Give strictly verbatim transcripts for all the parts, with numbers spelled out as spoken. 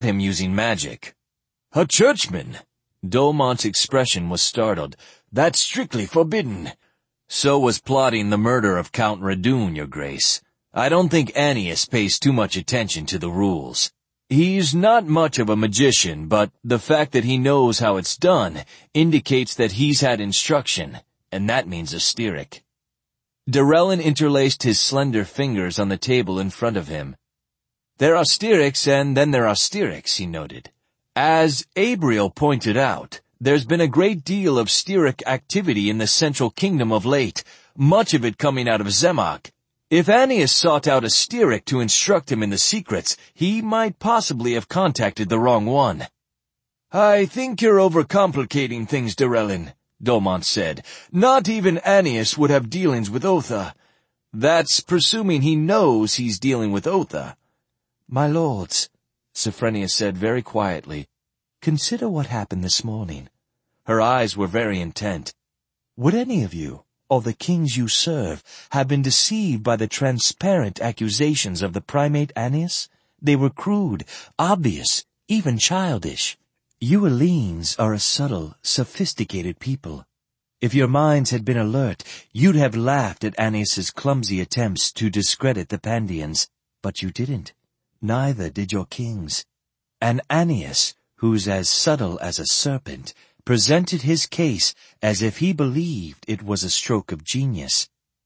him using magic. A churchman? Dolmont's expression was startled. That's strictly forbidden. So was plotting the murder of Count Radun, Your Grace. I don't think Annius pays too much attention to the rules. He's not much of a magician, but the fact that he knows how it's done indicates that he's had instruction, and that means a Styric. Durellin interlaced his slender fingers on the table in front of him. There are Styrics and then there are Styrics, he noted. As Abriel pointed out, there's been a great deal of Styric activity in the Central Kingdom of late, much of it coming out of Zemmoc. If Annius sought out a Styric to instruct him in the secrets, he might possibly have contacted the wrong one. I think you're overcomplicating things, Durellin, Dolmont said. Not even Annius would have dealings with Otha. That's presuming he knows he's dealing with Otha. My lords, Sophrenia said very quietly, consider what happened this morning. Her eyes were very intent. Would any of you, or the kings you serve, have been deceived by the transparent accusations of the primate Annius? They were crude, obvious, even childish. You Hellenes are a subtle, sophisticated people. If your minds had been alert, you'd have laughed at Annius's clumsy attempts to discredit the Pandians, but you didn't. Neither did your kings. And Annius, who's as subtle as a serpent, presented his case as if he believed it was a stroke of genius.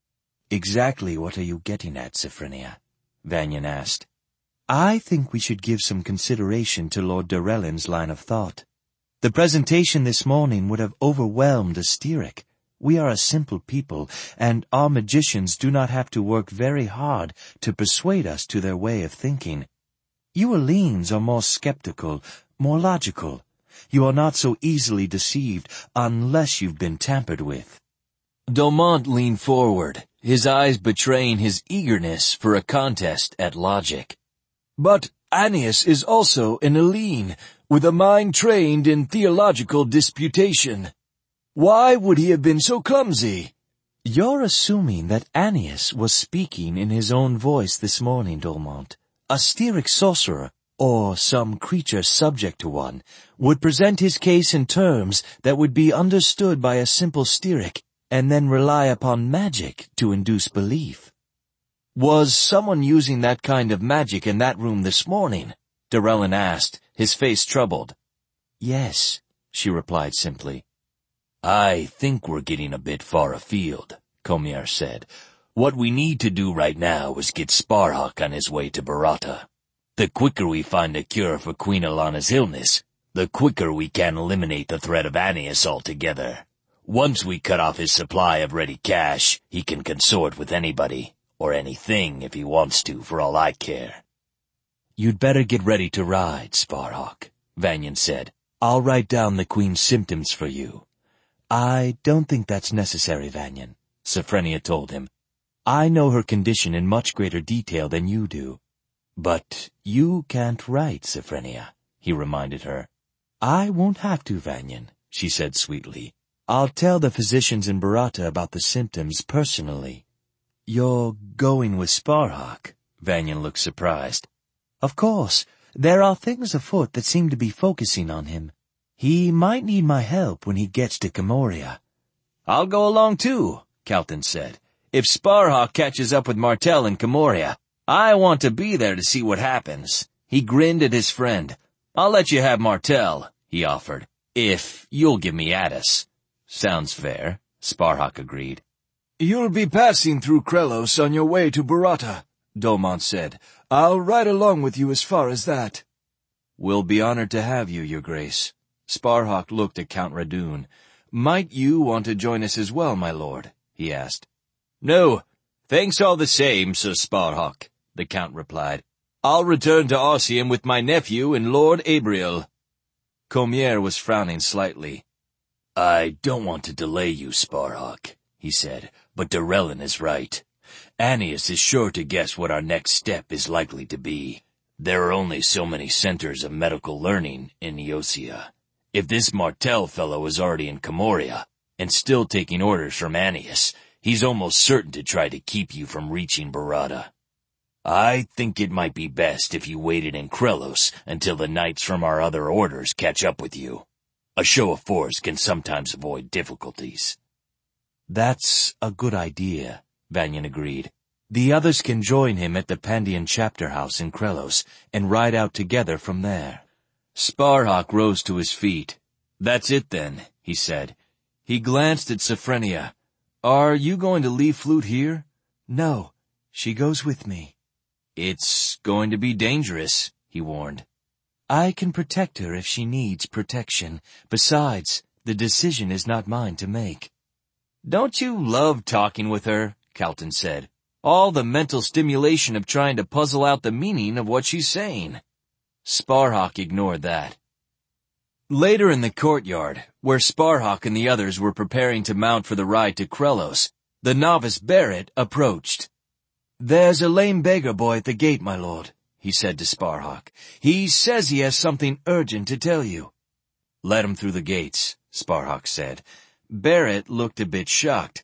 Exactly what are you getting at, Sophrenia? Vanyan asked. I think we should give some consideration to Lord Durellin's line of thought. The presentation this morning would have overwhelmed a Styric. We are a simple people, and our magicians do not have to work very hard to persuade us to their way of thinking. You Hellenes are more skeptical, more logical. You are not so easily deceived unless you've been tampered with. Dolmont leaned forward, his eyes betraying his eagerness for a contest at logic. But Annius is also an Hellene, with a mind trained in theological disputation. Why would he have been so clumsy? You're assuming that Annius was speaking in his own voice this morning, Dolmont. A Styric sorcerer, or some creature subject to one, would present his case in terms that would be understood by a simple Styric, and then rely upon magic to induce belief. Was someone using that kind of magic in that room this morning? Durellin asked, his face troubled. Yes, she replied simply. I think we're getting a bit far afield, Comier said. What we need to do right now is get Sparhawk on his way to Barata. The quicker we find a cure for Queen Alana's illness, the quicker we can eliminate the threat of Annius altogether. Once we cut off his supply of ready cash, he can consort with anybody, or anything if he wants to, for all I care. You'd better get ready to ride, Sparhawk, Vanyan said. I'll write down the Queen's symptoms for you. I don't think that's necessary, Vanyan, Sophrenia told him. I know her condition in much greater detail than you do. But you can't write, Sophrenia, he reminded her. I won't have to, Vanyan, she said sweetly. I'll tell the physicians in Barata about the symptoms personally. You're going with Sparhawk? Vanyan looked surprised. Of course, there are things afoot that seem to be focusing on him. He might need my help when he gets to Camoria. I'll go along too, Calton said. If Sparhawk catches up with Martel in Camoria, I want to be there to see what happens. He grinned at his friend. I'll let you have Martel, he offered, if you'll give me Addis. Sounds fair, Sparhawk agreed. You'll be passing through Krelos on your way to Barata, Dolmont said. I'll ride along with you as far as that. We'll be honored to have you, Your Grace. Sparhawk looked at Count Radun. Might you want to join us as well, my lord? He asked. No, thanks all the same, Sir Sparhawk, the Count replied. I'll return to Ossium with my nephew and Lord Abriel. Comier was frowning slightly. I don't want to delay you, Sparhawk, he said, but Durellin is right. Annius is sure to guess what our next step is likely to be. There are only so many centers of medical learning in Eosia. If this Martel fellow is already in Camoria, and still taking orders from Annius, he's almost certain to try to keep you from reaching Barata. I think it might be best if you waited in Krelos until the knights from our other orders catch up with you. A show of force can sometimes avoid difficulties. That's a good idea, Vanyan agreed. The others can join him at the Pandian chapter house in Krelos and ride out together from there. Sparhawk rose to his feet. That's it then, he said. He glanced at Sophrenia. Are you going to leave Flute here? No, she goes with me. It's going to be dangerous, he warned. I can protect her if she needs protection. Besides, the decision is not mine to make. Don't you love talking with her? Calton said. All the mental stimulation of trying to puzzle out the meaning of what she's saying. Sparhawk ignored that. Later in the courtyard, where Sparhawk and the others were preparing to mount for the ride to Krelos, the novice Barrett approached. There's a lame beggar boy at the gate, my lord, he said to Sparhawk. He says he has something urgent to tell you. Let him through the gates, Sparhawk said. Barrett looked a bit shocked.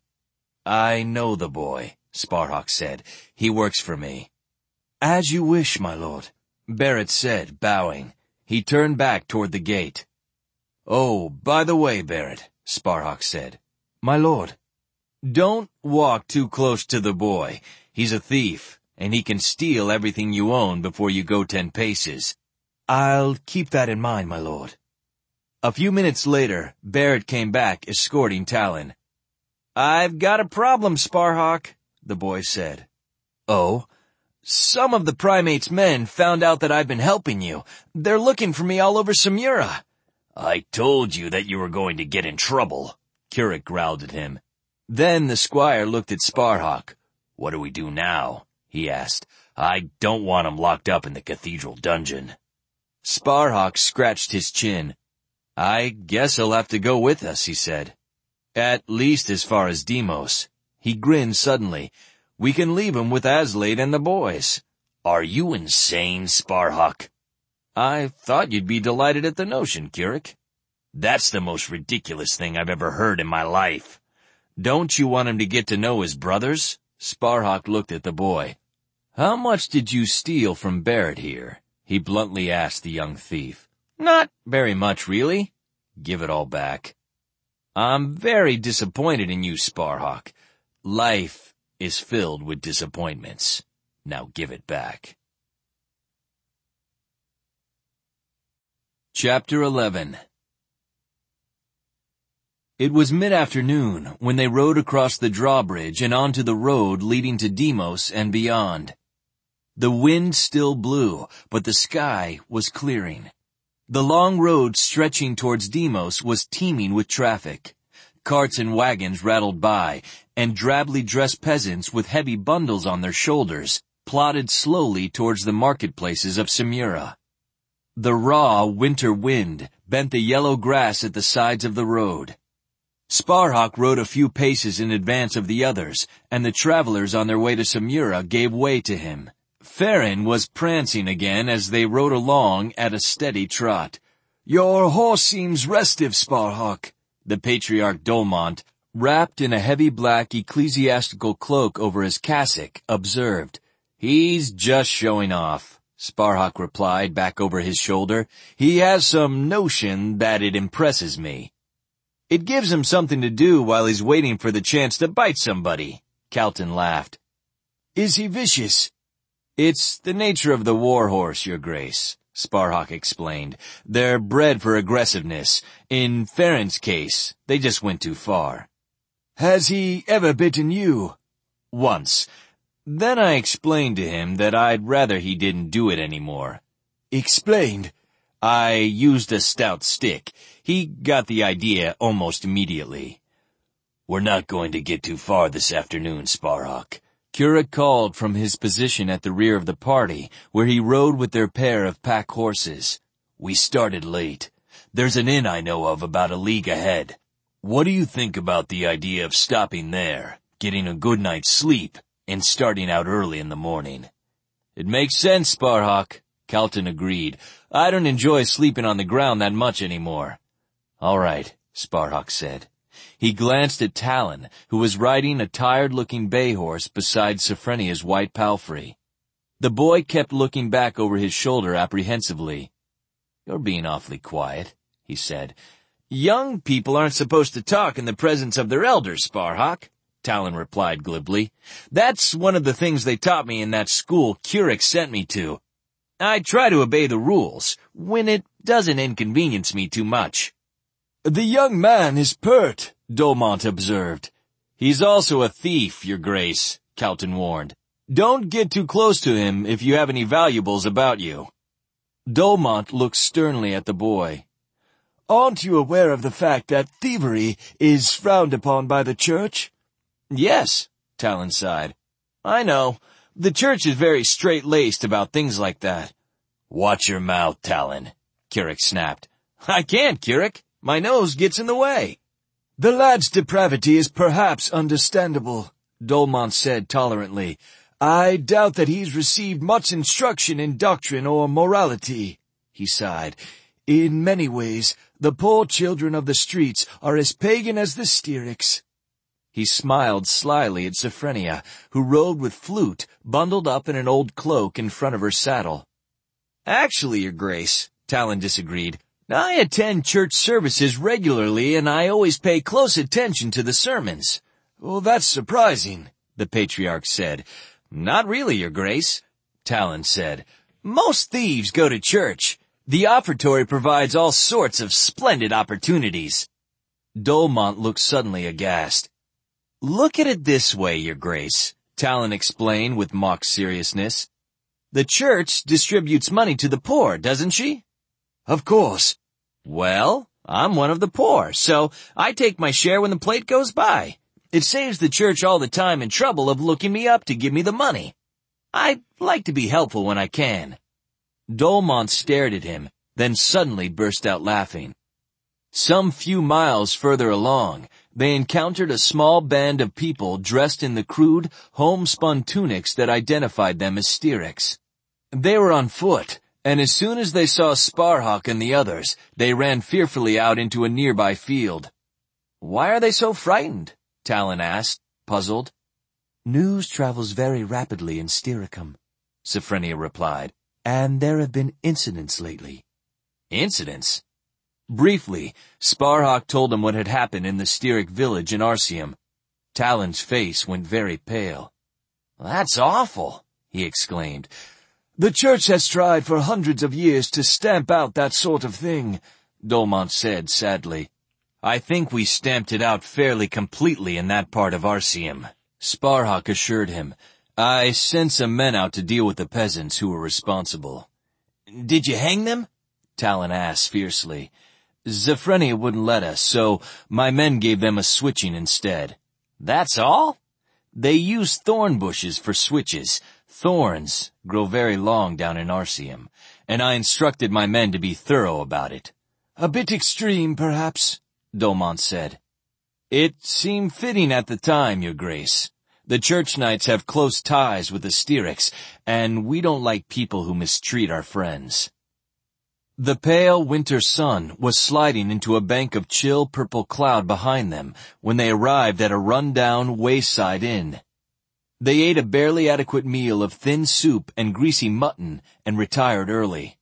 I know the boy, Sparhawk said. He works for me. As you wish, my lord, Barrett said, bowing. He turned back toward the gate. Oh, by the way, Barrett, Sparhawk said. My lord. Don't walk too close to the boy. He's a thief, and he can steal everything you own before you go ten paces. I'll keep that in mind, my lord. A few minutes later, Barrett came back, escorting Talon. I've got a problem, Sparhawk, the boy said. Oh? Some of the Primate's men found out that I've been helping you. They're looking for me all over Samura. I told you that you were going to get in trouble, Kirik growled at him. Then the squire looked at Sparhawk. What do we do now? He asked. I don't want him locked up in the cathedral dungeon. Sparhawk scratched his chin. I guess he'll have to go with us, he said. At least as far as Deimos. He grinned suddenly. We can leave him with Aslade and the boys. Are you insane, Sparhawk? I thought you'd be delighted at the notion, Kirik. That's the most ridiculous thing I've ever heard in my life. Don't you want him to get to know his brothers? Sparhawk looked at the boy. How much did you steal from Barrett here? He bluntly asked the young thief. Not very much, really. Give it all back. I'm very disappointed in you, Sparhawk. Life is filled with disappointments. Now give it back. Chapter eleven. It was mid-afternoon when they rode across the drawbridge and onto the road leading to Deimos and beyond. The wind still blew, but the sky was clearing. The long road stretching towards Deimos was teeming with traffic. Carts and wagons rattled by, and drably dressed peasants with heavy bundles on their shoulders plodded slowly towards the marketplaces of Samura. The raw winter wind bent the yellow grass at the sides of the road. Sparhawk rode a few paces in advance of the others, and the travelers on their way to Samura gave way to him. Farron was prancing again as they rode along at a steady trot. Your horse seems restive, Sparhawk, the patriarch Dolmont, wrapped in a heavy black ecclesiastical cloak over his cassock, observed. He's just showing off, Sparhawk replied back over his shoulder. He has some notion that it impresses me. It gives him something to do while he's waiting for the chance to bite somebody, Calton laughed. Is he vicious? It's the nature of the war horse, your grace, Sparhawk explained. They're bred for aggressiveness. In Farron's case, they just went too far. Has he ever bitten you? Once. Then I explained to him that I'd rather he didn't do it anymore. Explained? I used a stout stick. He got the idea almost immediately. We're not going to get too far this afternoon, Sparhawk. Kirik called from his position at the rear of the party, where he rode with their pair of pack horses. We started late. There's an inn I know of about a league ahead. What do you think about the idea of stopping there, getting a good night's sleep, and starting out early in the morning? It makes sense, Sparhawk, Calton agreed. I don't enjoy sleeping on the ground that much anymore. All right, Sparhawk said. He glanced at Talon, who was riding a tired-looking bay horse beside Sophrenia's white palfrey. The boy kept looking back over his shoulder apprehensively. "You're being awfully quiet," he said. "Young people aren't supposed to talk in the presence of their elders, Sparhawk," Talon replied glibly. "That's one of the things they taught me in that school Curich sent me to. I try to obey the rules, when it doesn't inconvenience me too much." "The young man is pert," Dolmont observed. "He's also a thief, Your Grace," Calton warned. "Don't get too close to him if you have any valuables about you." Dolmont looked sternly at the boy. "Aren't you aware of the fact that thievery is frowned upon by the church?" "Yes," Talon sighed. "I know. The church is very straight-laced about things like that." "Watch your mouth, Talon," Curich snapped. "I can't, Curich. My nose gets in the way." "The lad's depravity is perhaps understandable," Dolmont said tolerantly. "I doubt that he's received much instruction in doctrine or morality." He sighed. "In many ways, the poor children of the streets are as pagan as the Styrics." He smiled slyly at Zephrenia, who rode with Flute, bundled up in an old cloak in front of her saddle. "Actually, Your Grace," Talon disagreed, "I attend church services regularly, and I always pay close attention to the sermons." "Well, that's surprising," the patriarch said. "Not really, Your Grace," Talon said. "Most thieves go to church. The offertory provides all sorts of splendid opportunities." Dolmont looked suddenly aghast. "Look at it this way, Your Grace," Talon explained with mock seriousness. "The church distributes money to the poor, doesn't she?" "Of course." "Well, I'm one of the poor, so I take my share when the plate goes by. It saves the church all the time and trouble of looking me up to give me the money. I like to be helpful when I can." Dolmont stared at him, then suddenly burst out laughing. Some few miles further along, they encountered a small band of people dressed in the crude, homespun tunics that identified them as Styrics. They were on foot, and as soon as they saw Sparhawk and the others, they ran fearfully out into a nearby field. "Why are they so frightened?" Talon asked, puzzled. "News travels very rapidly in Styricum," Zephrenia replied, "and there have been incidents lately." "Incidents?" Briefly, Sparhawk told him what had happened in the Styric village in Arsium. Talon's face went very pale. "That's awful," he exclaimed. "The church has tried for hundreds of years to stamp out that sort of thing," Dolmont said sadly. "I think we stamped it out fairly completely in that part of Arsium," Sparhawk assured him. "I sent some men out to deal with the peasants who were responsible." "Did you hang them?" Talon asked fiercely. "Zephrenia wouldn't let us, so my men gave them a switching instead." "That's all?" "They use thorn bushes for switches. Thorns grow very long down in Arsium, and I instructed my men to be thorough about it." "A bit extreme, perhaps," Dolmont said. "It seemed fitting at the time, Your Grace. The church knights have close ties with the Styrics, and we don't like people who mistreat our friends." The pale winter sun was sliding into a bank of chill purple cloud behind them when they arrived at a run-down wayside inn. They ate a barely adequate meal of thin soup and greasy mutton and retired early.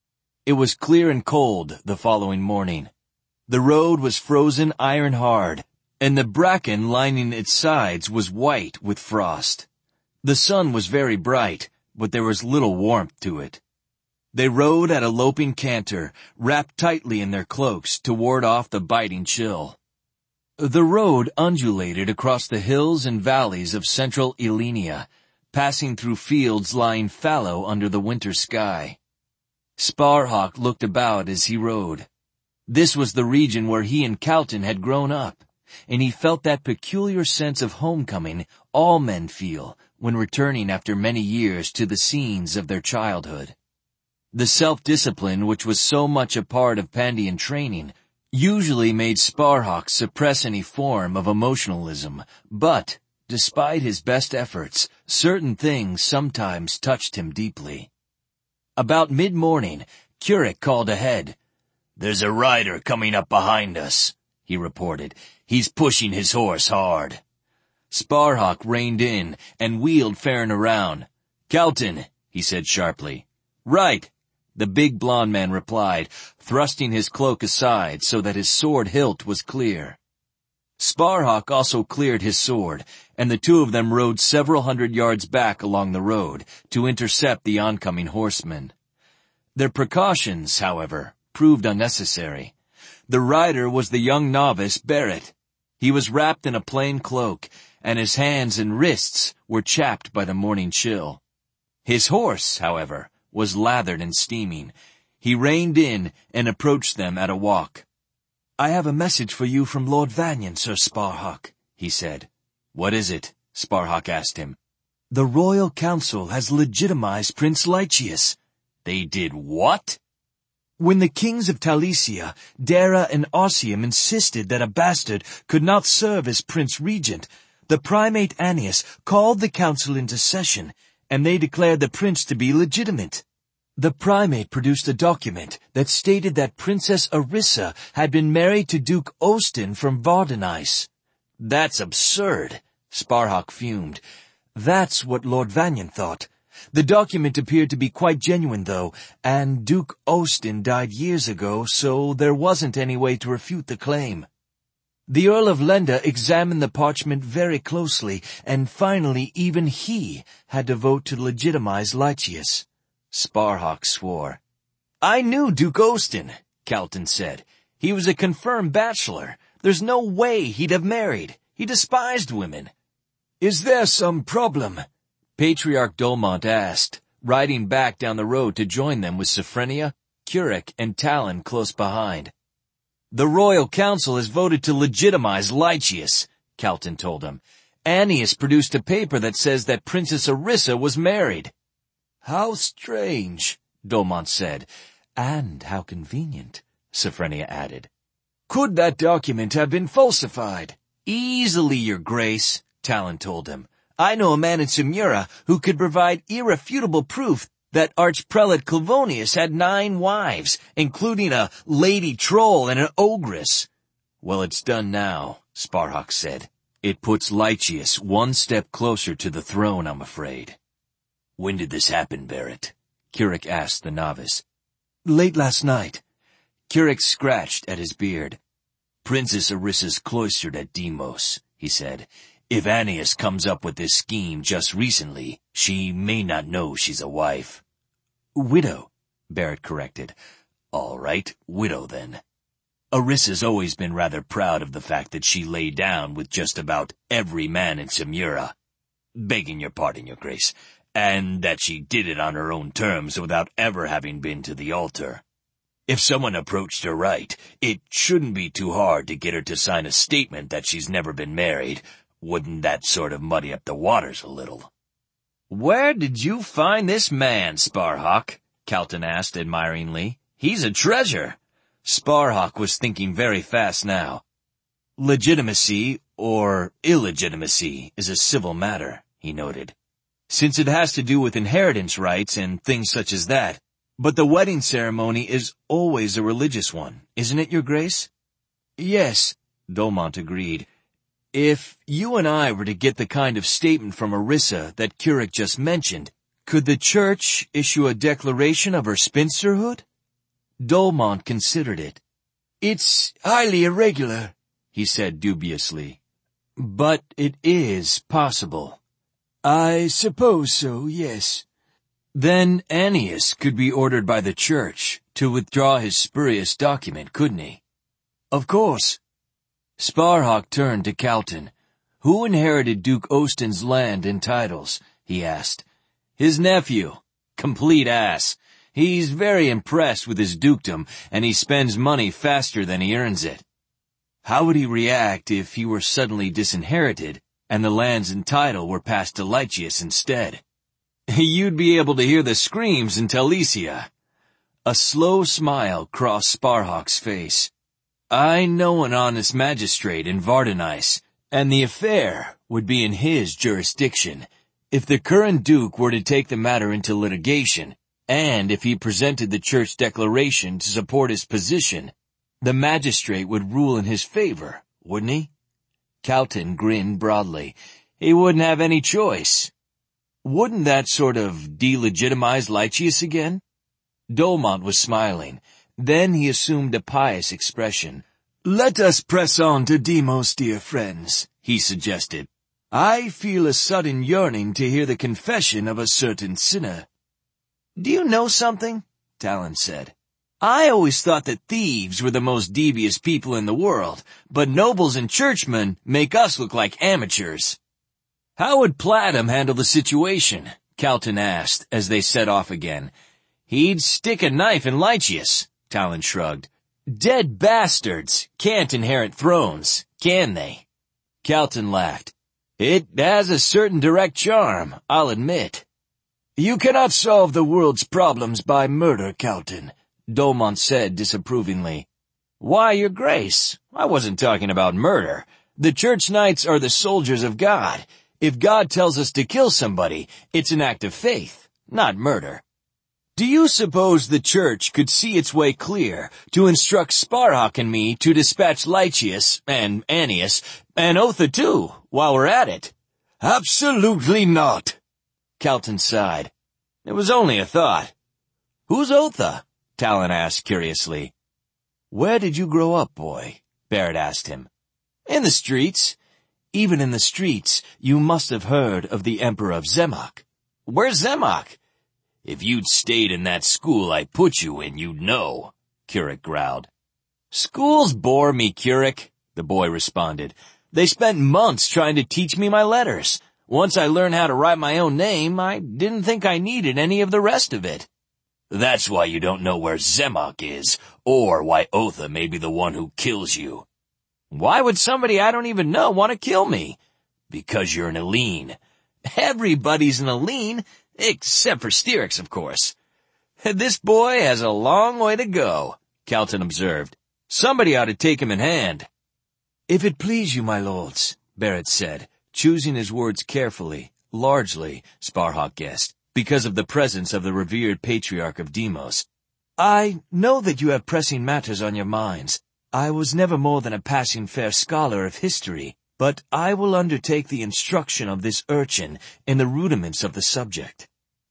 It was clear and cold the following morning. The road was frozen iron hard, and the bracken lining its sides was white with frost. The sun was very bright, but there was little warmth to it. They rode at a loping canter, wrapped tightly in their cloaks to ward off the biting chill. The road undulated across the hills and valleys of central Elenia, passing through fields lying fallow under the winter sky. Sparhawk looked about as he rode. This was the region where he and Calton had grown up, and he felt that peculiar sense of homecoming all men feel when returning after many years to the scenes of their childhood. The self-discipline which was so much a part of Pandian training usually made Sparhawk suppress any form of emotionalism, but, despite his best efforts, certain things sometimes touched him deeply. About mid-morning, Curich called ahead. "There's a rider coming up behind us," he reported. "He's pushing his horse hard." Sparhawk reined in and wheeled Farron around. "Calton," he said sharply. Right, the big blond man replied, thrusting his cloak aside so that his sword hilt was clear. Sparhawk also cleared his sword, and the two of them rode several hundred yards back along the road to intercept the oncoming horsemen. Their precautions, however, proved unnecessary. The rider was the young novice Barrett. He was wrapped in a plain cloak, and his hands and wrists were chapped by the morning chill. His horse, however, was lathered and steaming. He reined in and approached them at a walk. "I have a message for you from Lord Vanyan, Sir Sparhawk," he said. "What is it?" Sparhawk asked him. "The Royal Council has legitimized Prince Lycius." "They did what?" "When the kings of Talicia, Dara and Ossium insisted that a bastard could not serve as Prince Regent, the primate Annius called the council into session, and they declared the prince to be legitimate. The primate produced a document that stated that Princess Arissa had been married to Duke Ostin from Vardenice." "That's absurd," Sparhawk fumed. "That's what Lord Vanyan thought. The document appeared to be quite genuine, though, and Duke Ostin died years ago, so there wasn't any way to refute the claim. The Earl of Lenda examined the parchment very closely, and finally even he had to vote to legitimize Lycius." Sparhawk swore. "I knew Duke Ostin," Calton said. "He was a confirmed bachelor. There's no way he'd have married. He despised women." "Is there some problem?" Patriarch Dolmont asked, riding back down the road to join them with Sophrenia, Curric, and Talon close behind. "The Royal Council has voted to legitimize Lycius," Calton told him. "Annius produced a paper that says that Princess Arissa was married." "How strange," Dolmont said. "And how convenient," Sophrenia added. "Could that document have been falsified?" "Easily, Your Grace," Talon told him. "I know a man in Semura who could provide irrefutable proof that Archprelate Clavonius had nine wives, including a lady troll and an ogress." "Well, it's done now," Sparhawk said. "It puts Lycius one step closer to the throne, I'm afraid." "When did this happen, Barrett?" Curric asked the novice. "Late last night." Curric scratched at his beard. "Princess Arissa's cloistered at Deimos," he said. "If Annius comes up with this scheme just recently, she may not know she's a wife." "Widow," Barrett corrected. "All right, widow then. Arissa's always been rather proud of the fact that she lay down with just about every man in Semura. Begging your pardon, Your Grace. And that she did it on her own terms without ever having been to the altar. If someone approached her right, it shouldn't be too hard to get her to sign a statement that she's never been married. Wouldn't that sort of muddy up the waters a little?" "Where did you find this man, Sparhawk?" Calton asked admiringly. "He's a treasure." Sparhawk was thinking very fast now. "Legitimacy, or illegitimacy, is a civil matter," he noted, "since it has to do with inheritance rights and things such as that. But the wedding ceremony is always a religious one, isn't it, Your Grace?" "Yes," Dolmont agreed. "If you and I were to get the kind of statement from Arissa that Curric just mentioned, could the Church issue a declaration of her spinsterhood?" Dolmont considered it. "It's highly irregular," he said dubiously. "But it is possible." "I suppose so, yes." "Then Annius could be ordered by the Church to withdraw his spurious document, couldn't he?" "Of course." Sparhawk turned to Calton. "Who inherited Duke Ostin's land and titles?" he asked. "His nephew. Complete ass. He's very impressed with his dukedom, and he spends money faster than he earns it." "How would he react if he were suddenly disinherited, and the lands and title were passed to Lycius instead?" "You'd be able to hear the screams in Talicia." A slow smile crossed Sparhawk's face. "I know an honest magistrate in Vardenice, and the affair would be in his jurisdiction. If the current duke were to take the matter into litigation, and if he presented the church declaration to support his position, the magistrate would rule in his favor, wouldn't he?" Calton grinned broadly. "He wouldn't have any choice." Wouldn't that sort of delegitimize Lycius again? Dolmont was smiling. Then he assumed a pious expression. "Let us press on to Deimos, dear friends," he suggested. "I feel a sudden yearning to hear the confession of a certain sinner." "Do you know something?" Talon said. "I always thought that thieves were the most devious people in the world, but nobles and churchmen make us look like amateurs." "How would Platham handle the situation?" Calton asked as they set off again. "He'd stick a knife in Lycius," Talon shrugged. "Dead bastards can't inherit thrones, can they?" Calton laughed. "It has a certain direct charm, I'll admit." "You cannot solve the world's problems by murder, Calton," Dolmont said disapprovingly. "Why, your grace, I wasn't talking about murder. The church knights are the soldiers of God. If God tells us to kill somebody, it's an act of faith, not murder. Do you suppose the church could see its way clear to instruct Sparhawk and me to dispatch Lycius, and Annius, and Otha too, while we're at it?" "Absolutely not," Calton sighed. "It was only a thought." "Who's Otha?" Talon asked curiously. "Where did you grow up, boy?" Barrett asked him. "In the streets. Even in the streets, you must have heard of the Emperor of Zemmoc." "Where's Zemmoc?" "If you'd stayed in that school I put you in, you'd know," Currick growled. "Schools bore me, Currick," the boy responded. "They spent months trying to teach me my letters. Once I learned how to write my own name, I didn't think I needed any of the rest of it." "That's why you don't know where Zemmoc is, or why Otha may be the one who kills you." "Why would somebody I don't even know want to kill me?" "Because you're an Elene." "Everybody's an Elene, except for Styrax, of course." "This boy has a long way to go," Calton observed. "Somebody ought to take him in hand." "If it please you, my lords," Barrett said, choosing his words carefully, largely, Sparhawk guessed, because of the presence of the revered patriarch of Deimos. "I know that you have pressing matters on your minds. I was never more than a passing fair scholar of history, but I will undertake the instruction of this urchin in the rudiments of the subject."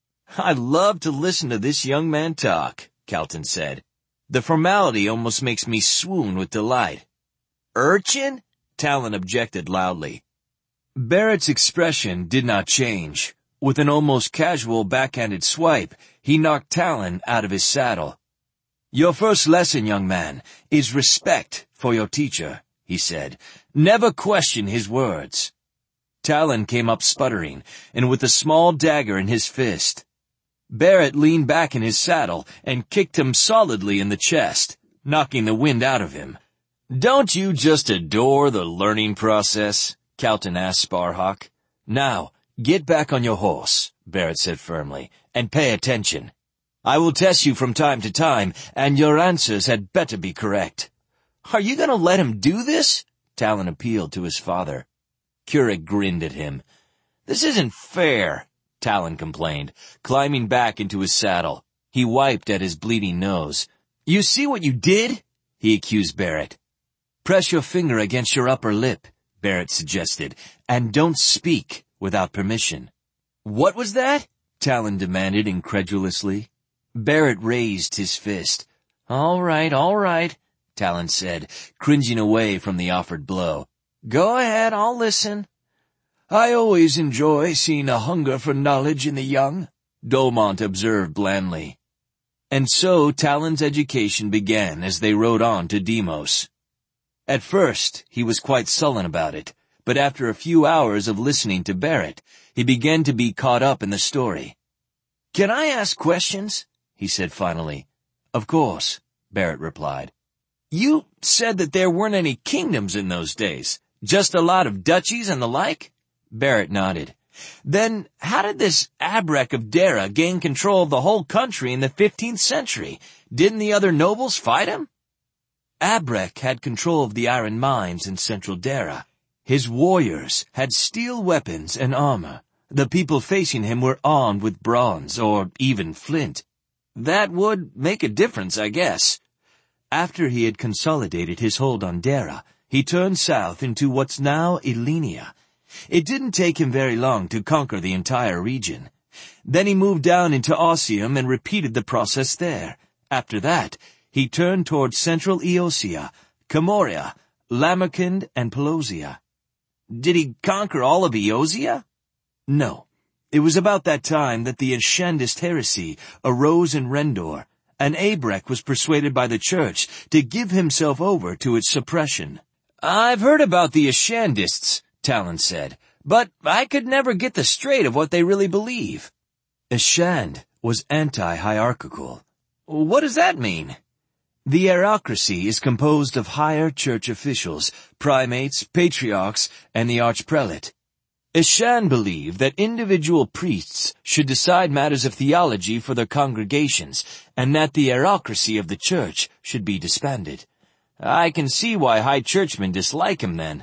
"I love to listen to this young man talk," Calton said. "The formality almost makes me swoon with delight." "Urchin?" Talon objected loudly. Barrett's expression did not change. With an almost casual backhanded swipe, he knocked Talon out of his saddle. "Your first lesson, young man, is respect for your teacher," he said. "Never question his words." Talon came up sputtering, and with a small dagger in his fist. Barrett leaned back in his saddle and kicked him solidly in the chest, knocking the wind out of him. "Don't you just adore the learning process?" Calton asked Sparhawk. "Now, get back on your horse," Barrett said firmly, "and pay attention. I will test you from time to time, and your answers had better be correct." "Are you going to let him do this?" Talon appealed to his father. Currick grinned at him. "This isn't fair," Talon complained, climbing back into his saddle. He wiped at his bleeding nose. "You see what you did?" he accused Barrett. "Press your finger against your upper lip," Barrett suggested, "and don't speak without permission." "What was that?" Talon demanded incredulously. Barrett raised his fist. "All right, all right," Talon said, cringing away from the offered blow. "Go ahead, I'll listen." "I always enjoy seeing a hunger for knowledge in the young," Dolmont observed blandly. And so Talon's education began as they rode on to Deimos. At first, he was quite sullen about it, but after a few hours of listening to Barrett, he began to be caught up in the story. "Can I ask questions?" he said finally. "Of course," Barrett replied. "You said that there weren't any kingdoms in those days, just a lot of duchies and the like?" Barrett nodded. "Then how did this Abrek of Dara gain control of the whole country in the fifteenth century? Didn't the other nobles fight him?" "Abrek had control of the iron mines in central Dara. His warriors had steel weapons and armor. The people facing him were armed with bronze or even flint." "That would make a difference, I guess." "After he had consolidated his hold on Dara, he turned south into what's now Elenia. It didn't take him very long to conquer the entire region. Then he moved down into Ossium and repeated the process there. After that, he turned towards central Eosia, Camoria, Lamerkand, and Pelosia. Did he conquer all of Eosia? No. It was about that time that the Ashandist heresy arose in Rendor, and Abrek was persuaded by the church to give himself over to its suppression. "I've heard about the Ashandists," Talon said, "but I could never get the straight of what they really believe." Ashand was anti-hierarchical. What does that mean? The hierarchy is composed of higher church officials, primates, patriarchs, and the archprelate. Ashand believed that individual priests should decide matters of theology for their congregations, and that the hierarchy of the church should be disbanded. I can see why high churchmen dislike him then.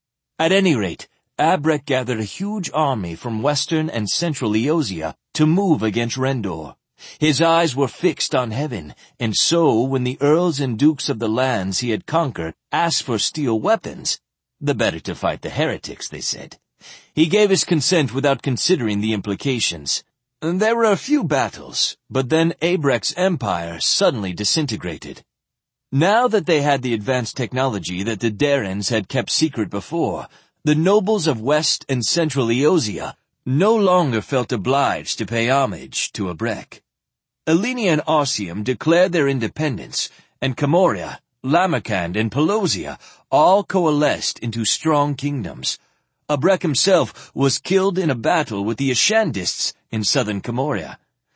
At any rate, Abrek gathered a huge army from western and central Eosia to move against Rendor. His eyes were fixed on heaven, and so when the earls and dukes of the lands he had conquered asked for steel weapons, the better to fight the heretics, they said, he gave his consent without considering the implications. There were a few battles, but then Abrek's empire suddenly disintegrated. Now that they had the advanced technology that the Darens had kept secret before, the nobles of West and Central Eosia no longer felt obliged to pay homage to Abrek. Alenia and Ossium declared their independence, and Camoria, Lamerkand, and Pelosia all coalesced into strong kingdoms. Abrek himself was killed in a battle with the Ashandists in southern Camoria.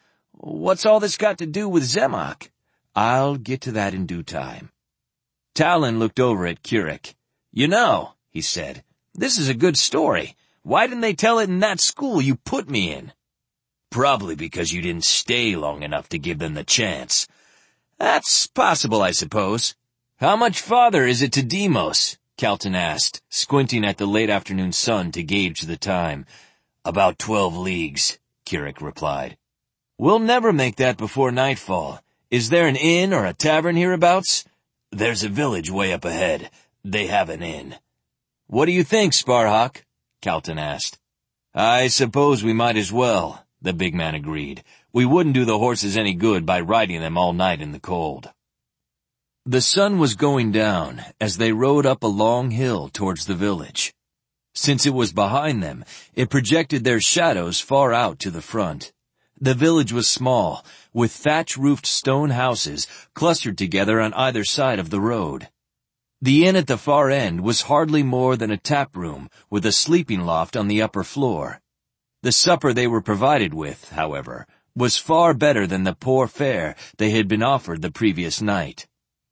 What's all this got to do with Zemach? I'll get to that in due time. Talon looked over at Kirik. You know, he said, this is a good story. Why didn't they tell it in that school you put me in? Probably because you didn't stay long enough to give them the chance. That's possible, I suppose. How much farther is it to Deimos? Calton asked, squinting at the late afternoon sun to gauge the time. About twelve leagues, Kirik replied. We'll never make that before nightfall. Is there an inn or a tavern hereabouts? There's a village way up ahead. They have an inn. What do you think, Sparhawk? Calton asked. I suppose we might as well, the big man agreed. We wouldn't do the horses any good by riding them all night in the cold. The sun was going down as they rode up a long hill towards the village. Since it was behind them, it projected their shadows far out to the front. The village was small, with thatch-roofed stone houses clustered together on either side of the road. The inn at the far end was hardly more than a tap room with a sleeping loft on the upper floor. The supper they were provided with, however, was far better than the poor fare they had been offered the previous night.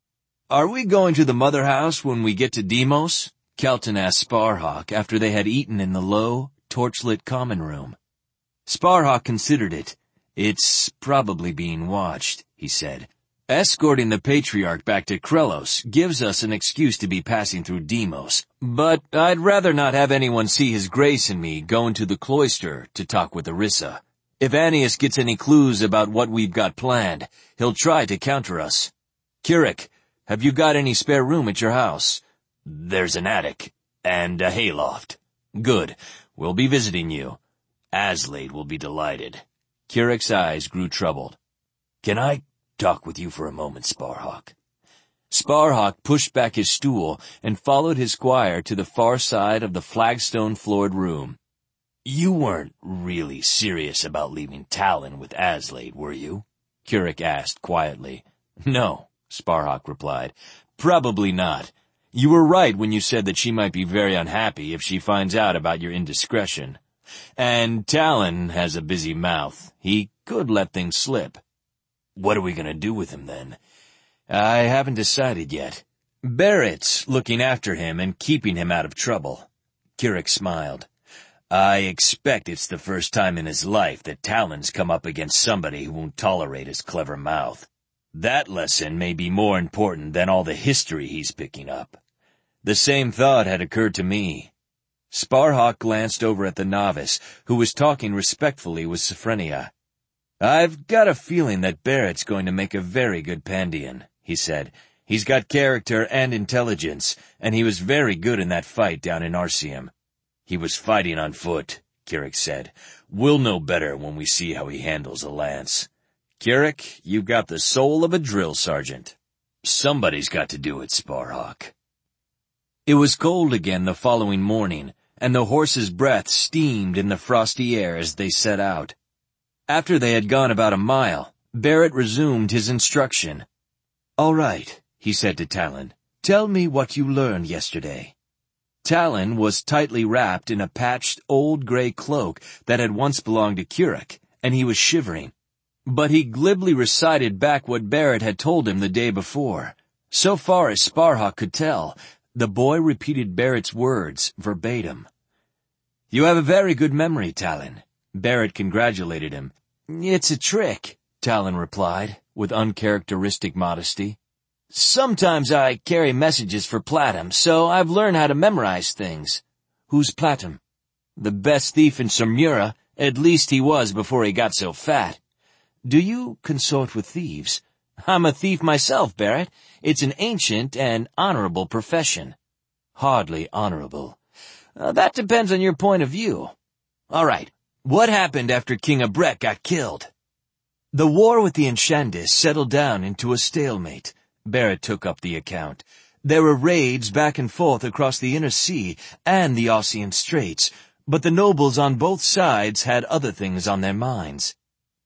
Are we going to the mother house when we get to Deimos? Calton asked Sparhawk after they had eaten in the low, torchlit common room. Sparhawk considered it. It's probably being watched, he said. Escorting the Patriarch back to Krelos gives us an excuse to be passing through Deimos, but I'd rather not have anyone see His Grace and me go into the cloister to talk with Arissa. If Annius gets any clues about what we've got planned, he'll try to counter us. Kirik, have you got any spare room at your house? There's an attic and a hayloft. Good. We'll be visiting you. Aslade will be delighted. Kirik's eyes grew troubled. Can I talk with you for a moment, Sparhawk? Sparhawk pushed back his stool and followed his squire to the far side of the flagstone-floored room. You weren't really serious about leaving Talon with Aslade, were you? Kirik asked quietly. No, Sparhawk replied. Probably not. You were right when you said that she might be very unhappy if she finds out about your indiscretion. And Talon has a busy mouth. He could let things slip. What are we going to do with him, then? I haven't decided yet. Barrett's looking after him and keeping him out of trouble. Kirik smiled. I expect it's the first time in his life that Talon's come up against somebody who won't tolerate his clever mouth. That lesson may be more important than all the history he's picking up. The same thought had occurred to me. Sparhawk glanced over at the novice, who was talking respectfully with Sophrenia. I've got a feeling that Barrett's going to make a very good Pandian, he said. He's got character and intelligence, and he was very good in that fight down in Arsium. He was fighting on foot, Kirik said. We'll know better when we see how he handles a lance. Kirik, you've got the soul of a drill sergeant. Somebody's got to do it, Sparhawk. It was cold again the following morning, and the horses' breath steamed in the frosty air as they set out. After they had gone about a mile, Barrett resumed his instruction. All right, he said to Talon. Tell me what you learned yesterday. Talon was tightly wrapped in a patched old gray cloak that had once belonged to Kirik, and he was shivering. But he glibly recited back what Barrett had told him the day before. So far as Sparhawk could tell, the boy repeated Barrett's words verbatim. You have a very good memory, Talon. Barrett congratulated him. It's a trick, Talon replied, with uncharacteristic modesty. Sometimes I carry messages for Platum, so I've learned how to memorize things. Who's Platum? The best thief in Samura, at least he was before he got so fat. Do you consort with thieves? I'm a thief myself, Barrett. It's an ancient and honorable profession. Hardly honorable. Uh, that depends on your point of view. All right, what happened after King Abrek got killed? The war with the Enchantis settled down into a stalemate. Barrett took up the account. There were raids back and forth across the Inner Sea and the Ossian Straits, but the nobles on both sides had other things on their minds.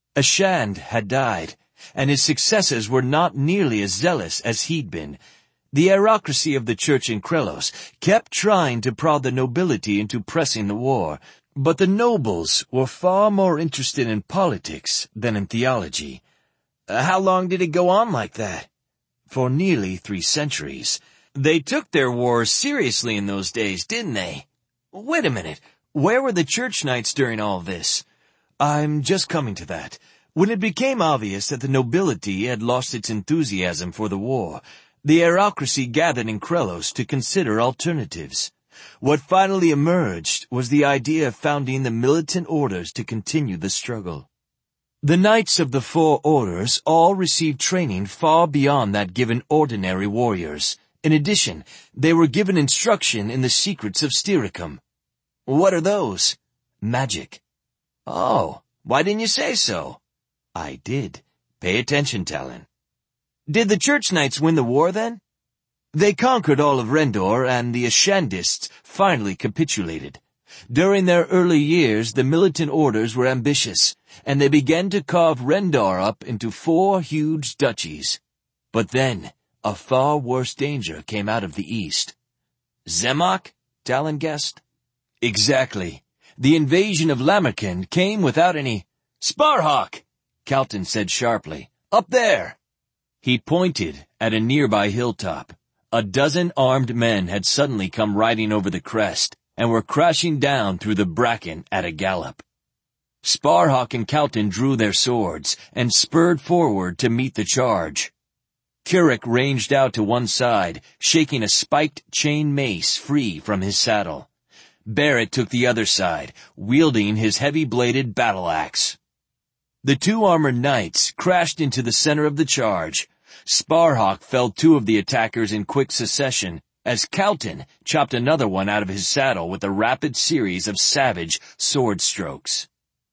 Ashand had died, and his successors were not nearly as zealous as he'd been. The aristocracy of the church in Krelos kept trying to prod the nobility into pressing the war, but the nobles were far more interested in politics than in theology. Uh, how long did it go on like that? For nearly three centuries. They took their wars seriously in those days, didn't they? Wait a minute. Where were the church knights during all this? I'm just coming to that. When it became obvious that the nobility had lost its enthusiasm for the war, the aristocracy gathered in Krelos to consider alternatives. What finally emerged was the idea of founding the militant orders to continue the struggle. The knights of the four orders all received training far beyond that given ordinary warriors. In addition, they were given instruction in the secrets of Styricum. What are those? Magic. Oh, why didn't you say so? I did. Pay attention, Talon. Did the church knights win the war then? They conquered all of Rendor, and the Ashandists finally capitulated. During their early years, the militant orders were ambitious, and they began to carve Rendor up into four huge duchies. But then, a far worse danger came out of the east. Zemok? Talon guessed. Exactly. The invasion of Lamerkin came without any... Sparhawk! Calton said sharply. Up there! He pointed at a nearby hilltop. A dozen armed men had suddenly come riding over the crest and were crashing down through the bracken at a gallop. Sparhawk and Calton drew their swords and spurred forward to meet the charge. Kirik ranged out to one side, shaking a spiked chain mace free from his saddle. Barrett took the other side, wielding his heavy-bladed battle axe. The two armored knights crashed into the center of the charge. Sparhawk felled two of the attackers in quick succession, as Calton chopped another one out of his saddle with a rapid series of savage sword strokes.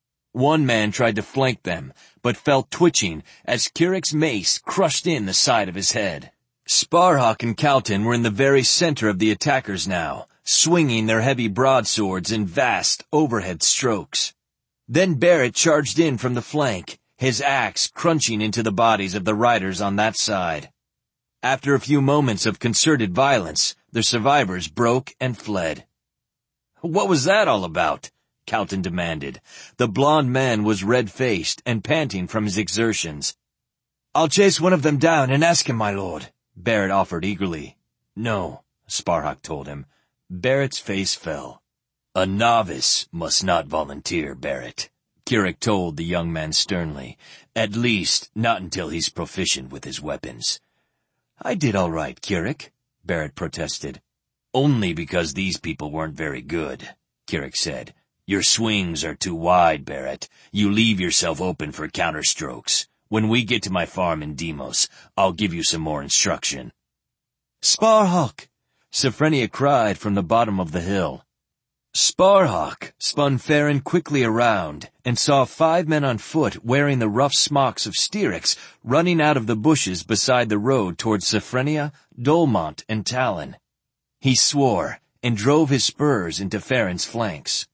One man tried to flank them, but fell twitching as Kirik's mace crushed in the side of his head. Sparhawk and Calton were in the very center of the attackers now, swinging their heavy broadswords in vast overhead strokes. Then Barrett charged in from the flank, his axe crunching into the bodies of the riders on that side. After a few moments of concerted violence, the survivors broke and fled. What was that all about? Calton demanded. The blond man was red-faced and panting from his exertions. I'll chase one of them down and ask him, my lord, Barrett offered eagerly. No, Sparhawk told him. Barrett's face fell. A novice must not volunteer, Barrett, Kirik told the young man sternly. At least, not until he's proficient with his weapons. I did all right, Kirik, Barrett protested. Only because these people weren't very good, Kirik said. Your swings are too wide, Barrett. You leave yourself open for counterstrokes. When we get to my farm in Deimos, I'll give you some more instruction. Sparhawk! Sophrenia cried from the bottom of the hill. Sparhawk spun Farron quickly around and saw five men on foot wearing the rough smocks of Styrax running out of the bushes beside the road towards Sophrenia, Dolmont, and Talon. He swore and drove his spurs into Farron's flanks.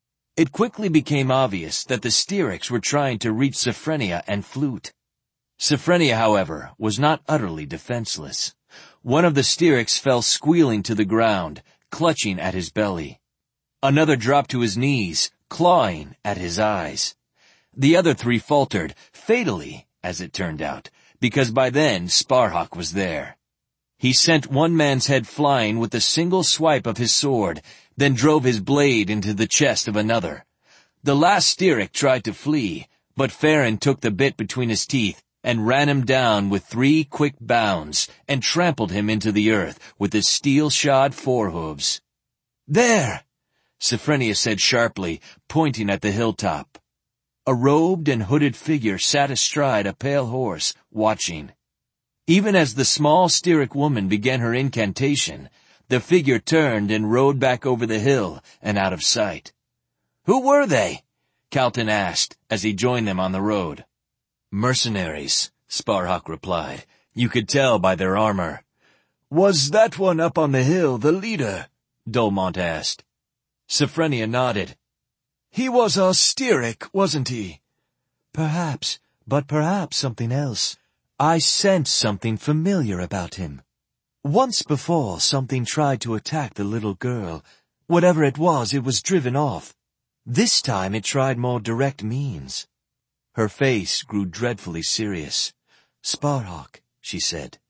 It quickly became obvious that the Styrax were trying to reach Sophrenia and Flute. Sophrenia, however, was not utterly defenseless. One of the Styrax fell squealing to the ground, clutching at his belly. Another dropped to his knees, clawing at his eyes. The other three faltered, fatally, as it turned out, because by then Sparhawk was there. He sent one man's head flying with a single swipe of his sword, then drove his blade into the chest of another. The last Styrax tried to flee, but Farron took the bit between his teeth and ran him down with three quick bounds and trampled him into the earth with his steel-shod forehooves. "There!" Sophrenia said sharply, pointing at the hilltop. A robed and hooded figure sat astride a pale horse, watching. Even as the small Styrax woman began her incantation, the figure turned and rode back over the hill and out of sight. "Who were they?" Calton asked as he joined them on the road. "Mercenaries," Sparhawk replied. "You could tell by their armor." "Was that one up on the hill the leader?" Dolmont asked. Sophrenia nodded. "He was our Styrax, wasn't he?" "Perhaps, but perhaps something else. I sensed something familiar about him. Once before, something tried to attack the little girl. Whatever it was, it was driven off. This time it tried more direct means." Her face grew dreadfully serious. "Sparhawk," she said,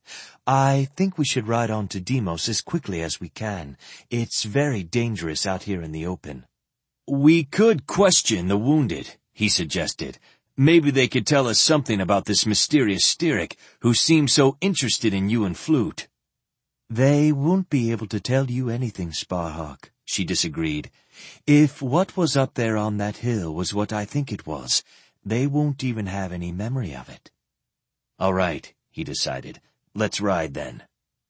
"I think we should ride on to Deimos as quickly as we can. It's very dangerous out here in the open." "We could question the wounded," he suggested. "Maybe they could tell us something about this mysterious Styrax who seemed so interested in you and Flute." "They won't be able to tell you anything, Sparhawk," she disagreed. "If what was up there on that hill was what I think it was, they won't even have any memory of it." "All right," he decided. "Let's ride then."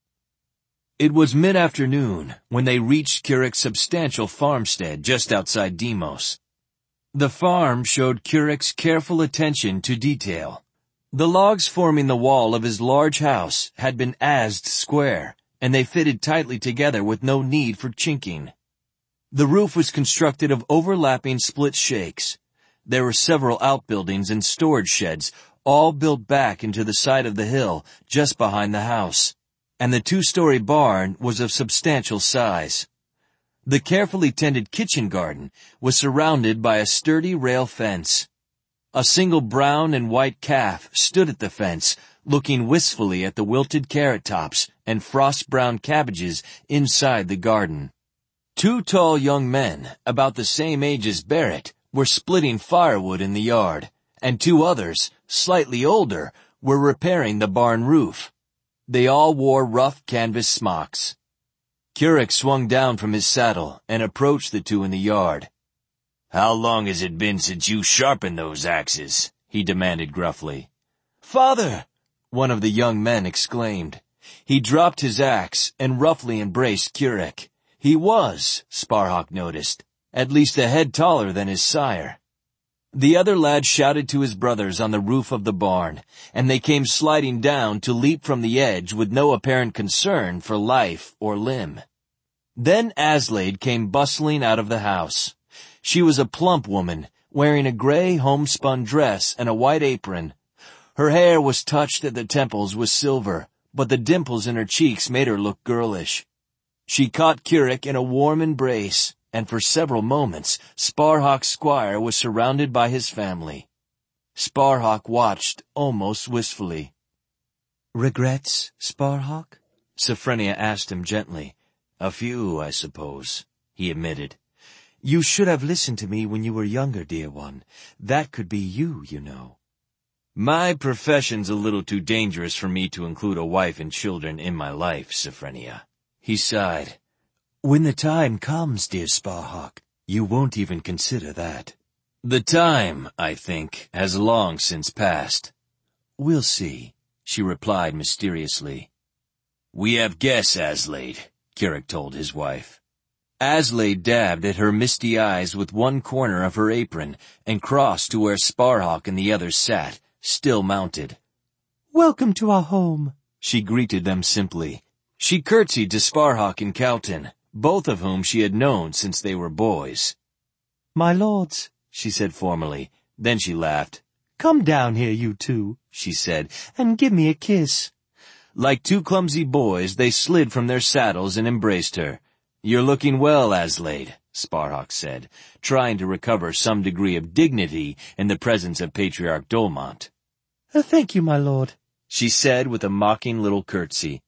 It was mid-afternoon when they reached Curic's substantial farmstead just outside Deimos. The farm showed Curic's careful attention to detail. The logs forming the wall of his large house had been azed square, and they fitted tightly together with no need for chinking. The roof was constructed of overlapping split shakes. There were several outbuildings and storage sheds, all built back into the side of the hill just behind the house, and the two-story barn was of substantial size. The carefully tended kitchen garden was surrounded by a sturdy rail fence. A single brown and white calf stood at the fence, looking wistfully at the wilted carrot tops and frost-brown cabbages inside the garden. Two tall young men, about the same age as Barrett, were splitting firewood in the yard, and two others, slightly older, were repairing the barn roof. They all wore rough canvas smocks. Curic swung down from his saddle and approached the two in the yard. "How long has it been since you sharpened those axes?" he demanded gruffly. "Father!" one of the young men exclaimed. He dropped his axe and roughly embraced Curic. He was, Sparhawk noticed, at least a head taller than his sire. The other lad shouted to his brothers on the roof of the barn, and they came sliding down to leap from the edge with no apparent concern for life or limb. Then Aslaid came bustling out of the house. She was a plump woman, wearing a gray homespun dress and a white apron. Her hair was touched at the temples with silver, but the dimples in her cheeks made her look girlish. She caught Curic in a warm embrace, and for several moments Sparhawk's squire was surrounded by his family. Sparhawk watched almost wistfully. "Regrets, Sparhawk?" Sophrenia asked him gently. "A few, I suppose," he admitted. "You should have listened to me when you were younger, dear one. That could be you, you know." "My profession's a little too dangerous for me to include a wife and children in my life, Sophrenia." He sighed. "When the time comes, dear Sparhawk, you won't even consider that." "The time, I think, has long since passed." "We'll see," she replied mysteriously. "We have guests, Aslaid," Curic told his wife. Aslaid dabbed at her misty eyes with one corner of her apron and crossed to where Sparhawk and the others sat, still mounted. "Welcome to our home," she greeted them simply. She curtsied to Sparhawk and Cowton, both of whom she had known since they were boys. "My lords," she said formally. Then she laughed. "Come down here, you two," she said, "and give me a kiss." Like two clumsy boys, they slid from their saddles and embraced her. "You're looking well, Aslaid," Sparhawk said, trying to recover some degree of dignity in the presence of Patriarch Dolmont. Uh, thank you, my lord," she said with a mocking little curtsy.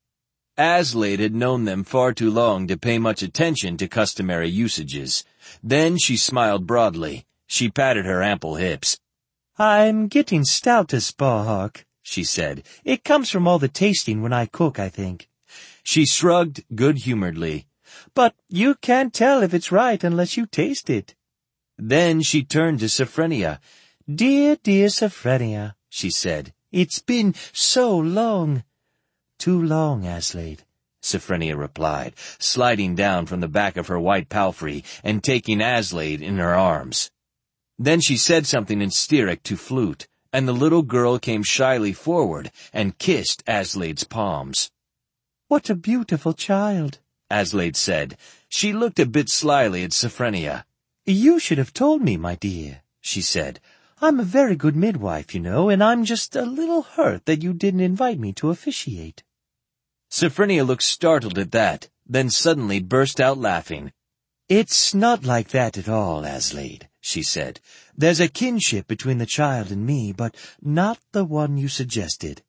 Aslaid had known them far too long to pay much attention to customary usages. Then she smiled broadly. She patted her ample hips. "I'm getting stouter, Sparhawk," she said. "It comes from all the tasting when I cook, I think." She shrugged good-humoredly. "But you can't tell if it's right unless you taste it." Then she turned to Sophrenia. "Dear, dear Sophrenia," she said, "it's been so long." "Too long, Aslaid," Sophrenia replied, sliding down from the back of her white palfrey and taking Aslaid in her arms. Then she said something in Styric to Flute, and the little girl came shyly forward and kissed Aslaid's palms. "What a beautiful child," Aslaid said. She looked a bit slyly at Sophrenia. "You should have told me, my dear," she said. "I'm a very good midwife, you know, and I'm just a little hurt that you didn't invite me to officiate." Sophrenia looked startled at that, then suddenly burst out laughing. "It's not like that at all, Aslaid," she said. "There's a kinship between the child and me, but not the one you suggested."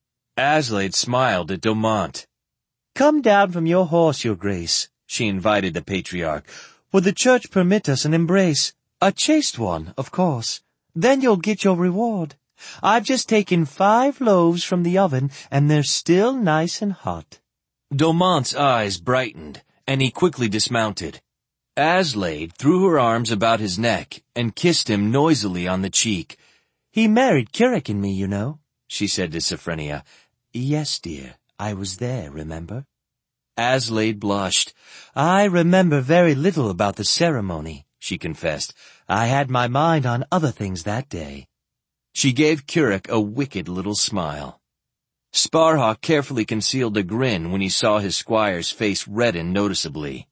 Aslaid smiled at Dolmont. "Come down from your horse, your grace," she invited the patriarch. "Would the church permit us an embrace? A chaste one, of course. Then you'll get your reward. I've just taken five loaves from the oven, and they're still nice and hot." Dolmont's eyes brightened, and he quickly dismounted. Aslaid threw her arms about his neck and kissed him noisily on the cheek. "He married Kirik and me, you know," she said to Sophrenia. "Yes, dear, I was there, remember?" Aslaid blushed. "I remember very little about the ceremony," she confessed. "I had my mind on other things that day." She gave Kirik a wicked little smile. Sparhawk carefully concealed a grin when he saw his squire's face redden noticeably.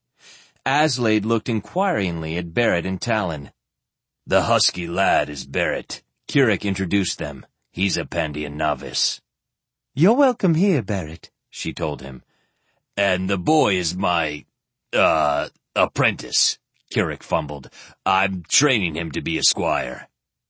Aslaid looked inquiringly at Barrett and Talon. "The husky lad is Barrett," Kirik introduced them. "He's a Pandian novice." "You're welcome here, Barrett," she told him. "And the boy is my, uh, apprentice," Kirik fumbled. "I'm training him to be a squire."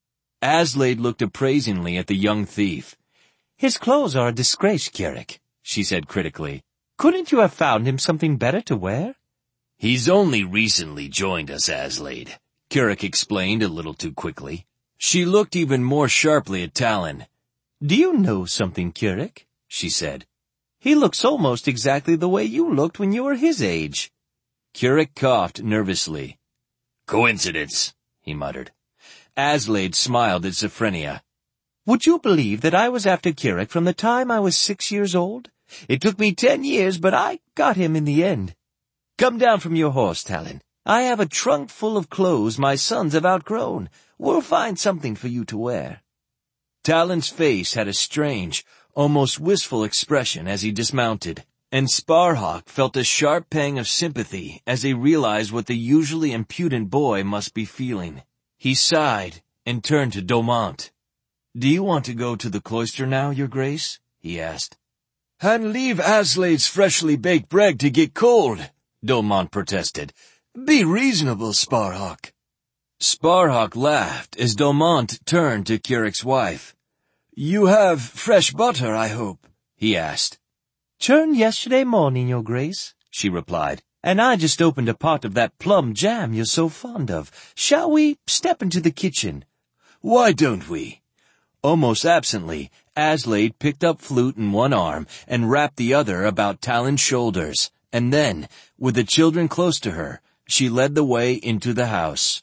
Aslaid looked appraisingly at the young thief. "His clothes are a disgrace, Kirik," she said critically. "Couldn't you have found him something better to wear?" "He's only recently joined us, Aslaid," Kirik explained a little too quickly. She looked even more sharply at Talon. "Do you know something, Kirik?" she said. "He looks almost exactly the way you looked when you were his age." Kirik coughed nervously. "Coincidence," he muttered. Aslaid smiled at Sophrenia. "Would you believe that I was after Kirik from the time I was six years old? It took me ten years, but I got him in the end. Come down from your horse, Talon. I have a trunk full of clothes my sons have outgrown. We'll find something for you to wear." Talon's face had a strange, almost wistful expression as he dismounted, and Sparhawk felt a sharp pang of sympathy as he realized what the usually impudent boy must be feeling. He sighed and turned to Dolmont. "Do you want to go to the cloister now, your grace?" he asked. "And leave Aslaid's freshly baked bread to get cold," Dolmont protested. "Be reasonable, Sparhawk." Sparhawk laughed as Dolmont turned to Kirik's wife. "You have fresh butter, I hope?" he asked. "Churned yesterday morning, your grace," she replied. "And I just opened a pot of that plum jam you're so fond of. Shall we step into the kitchen?" "Why don't we?" Almost absently, Aslaid picked up Flute in one arm and wrapped the other about Talon's shoulders, and then, with the children close to her, she led the way into the house.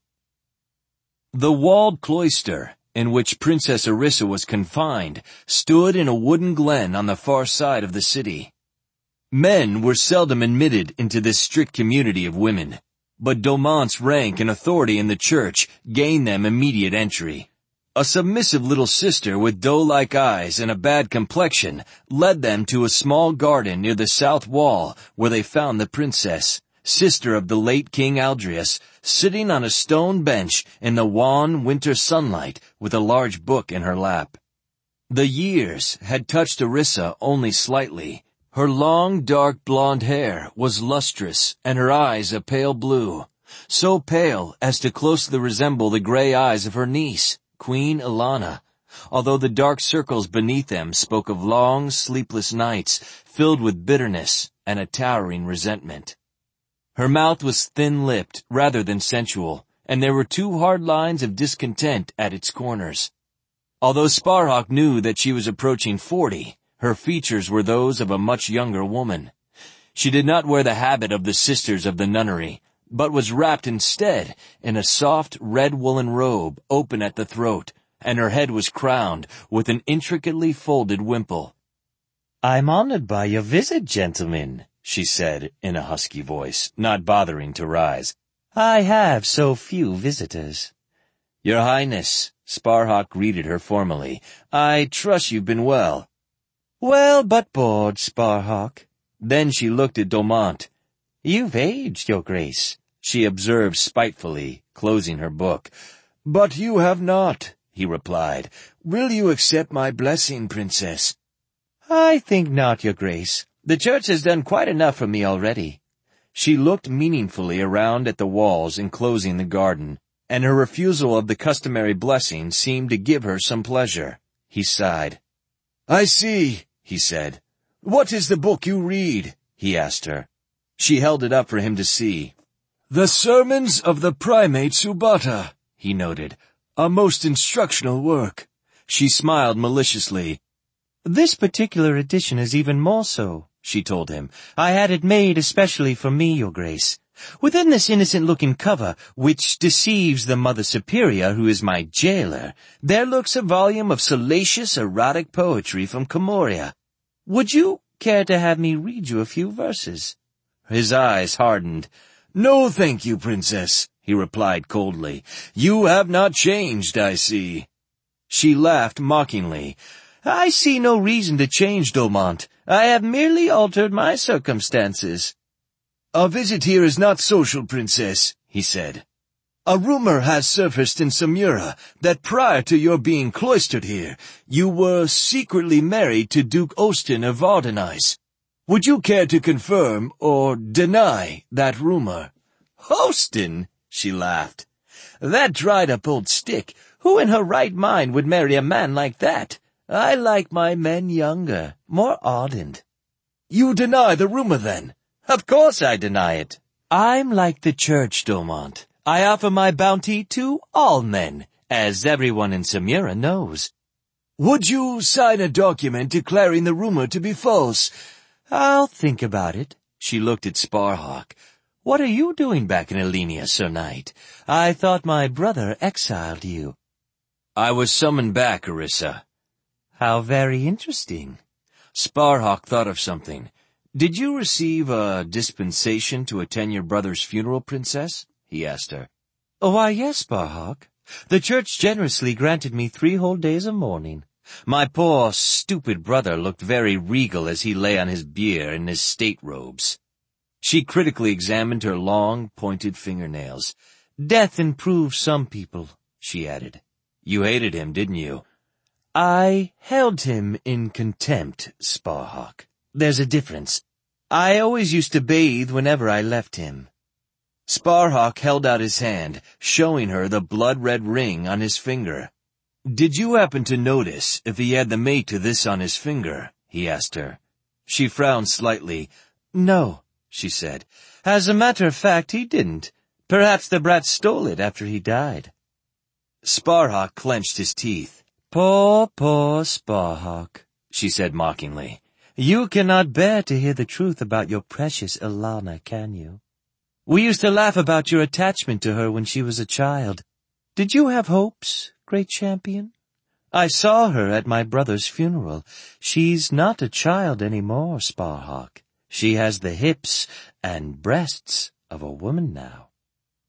The walled cloister, in which Princess Orissa was confined, stood in a wooden glen on the far side of the city. Men were seldom admitted into this strict community of women. but Domant's rank and authority in the church gained them immediate entry. A submissive little sister with doe-like eyes and a bad complexion led them to a small garden near the south wall where they found the princess, sister of the late King Aldrius, sitting on a stone bench in the wan winter sunlight with a large book in her lap. The years had touched Orissa only slightly. Her long, dark blonde hair was lustrous and her eyes a pale blue, so pale as to closely resemble the gray eyes of her niece, Queen Ilana, although the dark circles beneath them spoke of long, sleepless nights filled with bitterness and a towering resentment. Her mouth was thin-lipped rather than sensual, and there were two hard lines of discontent at its corners. Although Sparhawk knew that she was approaching forty, her features were those of a much younger woman. She did not wear the habit of the sisters of the nunnery, but was wrapped instead in a soft red woolen robe open at the throat, and her head was crowned with an intricately folded wimple. "I'm honored by your visit, gentlemen," she said in a husky voice, not bothering to rise. "I have so few visitors." "Your Highness," Sparhawk greeted her formally, "I trust you've been well." "Well but bored, Sparhawk." Then she looked at Domant. "You've aged, Your Grace," she observed spitefully, closing her book. "But you have not," he replied. "Will you accept my blessing, Princess?" "I think not, Your Grace. The church has done quite enough for me already." She looked meaningfully around at the walls enclosing the garden, and her refusal of the customary blessing seemed to give her some pleasure. He sighed. "I see," he said. "What is the book you read?" he asked her. She held it up for him to see. "The Sermons of the Primate Subata," he noted. "A most instructional work." She smiled maliciously. "This particular edition is even more so," she told him. "I had it made especially for me, Your Grace. Within this innocent-looking cover, which deceives the Mother Superior, who is my jailer, there lurks a volume of salacious, erotic poetry from Comoria. Would you care to have me read you a few verses?" His eyes hardened. "No, thank you, Princess," he replied coldly. "You have not changed, I see." She laughed mockingly. "I see no reason to change, Domant. I have merely altered my circumstances." "A visit here is not social, Princess," he said. "A rumor has surfaced in Samura that prior to your being cloistered here, you were secretly married to Duke Ostin of Vardenice. Would you care to confirm or deny that rumor?" "Ostin?" she laughed. "That dried-up old stick. Who in her right mind would marry a man like that? I like my men younger, more ardent." "You deny the rumor, then?" "Of course I deny it. I'm like the church, Domant. I offer my bounty to all men, as everyone in Samura knows." "Would you sign a document declaring the rumor to be false?" "I'll think about it." She looked at Sparhawk. "What are you doing back in Elenia, Sir Knight? I thought my brother exiled you." "I was summoned back, Orissa." "How very interesting." Sparhawk thought of something. "Did you receive a dispensation to attend your brother's funeral, Princess?" he asked her. "Why, yes, Sparhawk. The church generously granted me three whole days of mourning. My poor, stupid brother looked very regal as he lay on his bier in his state robes." She critically examined her long, pointed fingernails. "Death improves some people," she added. "You hated him, didn't you?" "I held him in contempt, Sparhawk. There's a difference. I always used to bathe whenever I left him." Sparhawk held out his hand, showing her the blood-red ring on his finger. "Did you happen to notice if he had the mate to this on his finger?" he asked her. She frowned slightly. "No," she said. "As a matter of fact, he didn't. Perhaps the brat stole it after he died." Sparhawk clenched his teeth. "Poor, poor Sparhawk," she said mockingly. "You cannot bear to hear the truth about your precious Ilana, can you? We used to laugh about your attachment to her when she was a child. Did you have hopes, great champion? I saw her at my brother's funeral. She's not a child any more, Sparhawk. She has the hips and breasts of a woman now."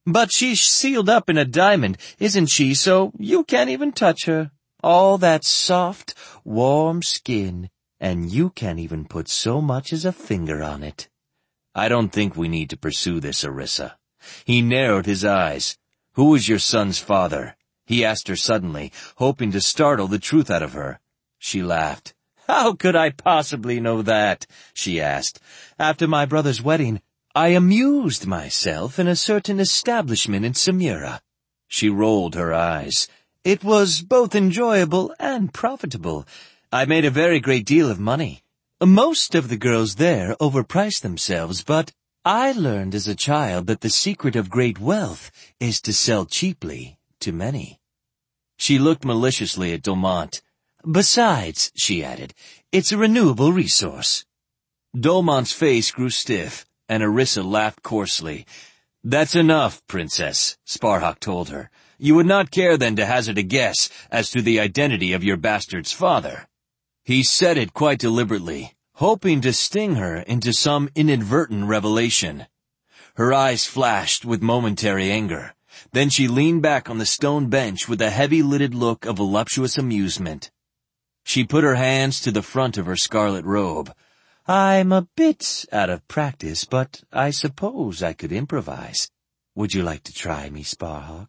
But she's sealed up in a diamond, isn't she, so you can't even touch her. All that soft, warm skin, and you can't even put so much as a finger on it. I don't think we need to pursue this, Orissa. He narrowed his eyes. Who is your son's father? He asked her suddenly, hoping to startle the truth out of her. She laughed. How could I possibly know that? She asked. After my brother's wedding, I amused myself in a certain establishment in Samira. She rolled her eyes. It was both enjoyable and profitable. I made a very great deal of money. Most of the girls there overpriced themselves, but I learned as a child that the secret of great wealth is to sell cheaply to many. She looked maliciously at Dolmont. Besides, she added, it's a renewable resource. Dolmont's face grew stiff, and Orissa laughed coarsely. That's enough, Princess, Sparhawk told her. You would not care then to hazard a guess as to the identity of your bastard's father. He said it quite deliberately, hoping to sting her into some inadvertent revelation. Her eyes flashed with momentary anger. Then she leaned back on the stone bench with a heavy-lidded look of voluptuous amusement. She put her hands to the front of her scarlet robe. I'm a bit out of practice, but I suppose I could improvise. Would you like to try me, Sparhawk?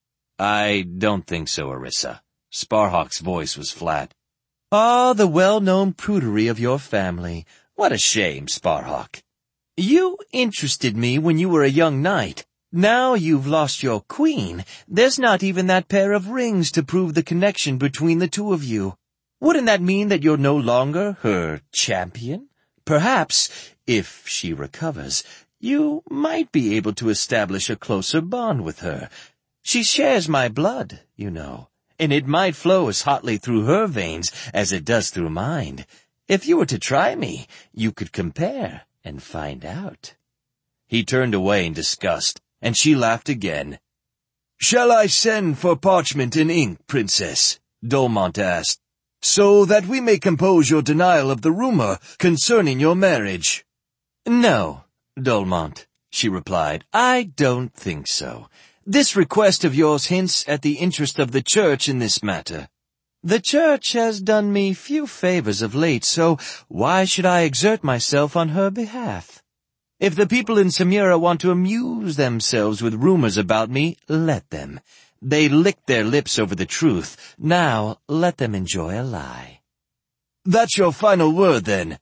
I don't think so, Orissa. Sparhawk's voice was flat. Ah, the well-known prudery of your family. What a shame, Sparhawk. You interested me when you were a young knight. Now you've lost your queen. There's not even that pair of rings to prove the connection between the two of you. Wouldn't that mean that you're no longer her champion? Perhaps, if she recovers, you might be able to establish a closer bond with her. She shares my blood, you know, and it might flow as hotly through her veins as it does through mine. If you were to try me, you could compare and find out. He turned away in disgust, and she laughed again. Shall I send for parchment and ink, Princess? Dolmont asked, so that we may compose your denial of the rumor concerning your marriage. No, Dolmont, she replied. I don't think so. This request of yours hints at the interest of the Church in this matter. The Church has done me few favors of late, so why should I exert myself on her behalf? If the people in Samira want to amuse themselves with rumors about me, let them. They licked their lips over the truth. Now let them enjoy a lie. That's your final word, then?